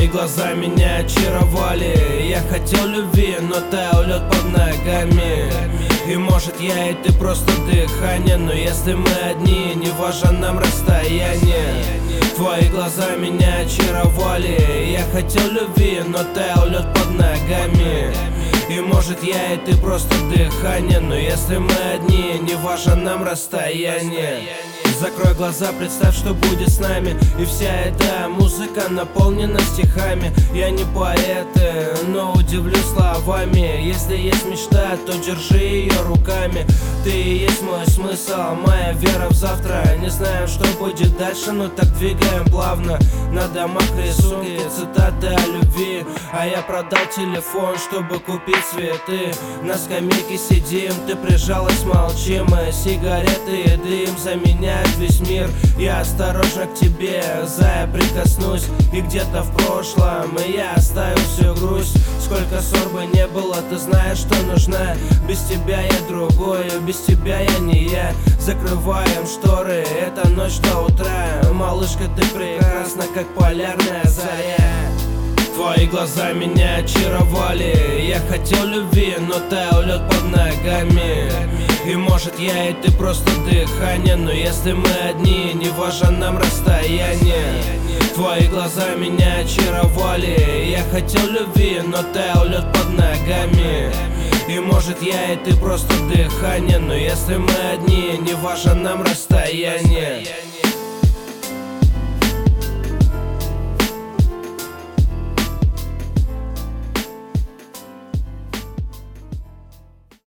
Твои глаза меня очаровали. Я хотел любви, но таял лед под ногами. И может я и ты просто дыхание, но если мы одни, не важно нам расстояние. Твои глаза меня очаровали. Я хотел любви, но таял лед под ногами. И может я и ты просто дыхание, но если мы одни, не важно нам расстояние. Закрой глаза, представь, что будет с нами. И вся эта музыка наполнена стихами. Я не поэт, но удивлю словами. Если есть мечта, то держи ее руками. Ты и есть мой смысл, моя вера в завтра. Не знаем, что будет дальше, но так двигаем плавно. На домах рисунки, цитаты о любви. А я продал телефон, чтобы купить цветы. На скамейке сидим, ты прижалась, молчим. Сигареты и дым заменяют весь мир. Я осторожно к тебе, зая, прикоснусь. И где-то в прошлом я оставил всю грусть. Сколько ссор бы не было, ты знаешь, что нужна. Без тебя я другой, без тебя я не я. Закрываем шторы, это ночь до утра. Малышка, ты прекрасна, как полярная заря. Твои глаза меня очаровали. Я хотел любви, но таял лед под ногами. И может я и ты просто дыхание, но если мы одни, не важно нам расстояние. Твои глаза меня очаровали. Я хотел любви, но таял лед под ногами. И может я и ты просто дыхание, но если мы одни, не важно нам расстояние.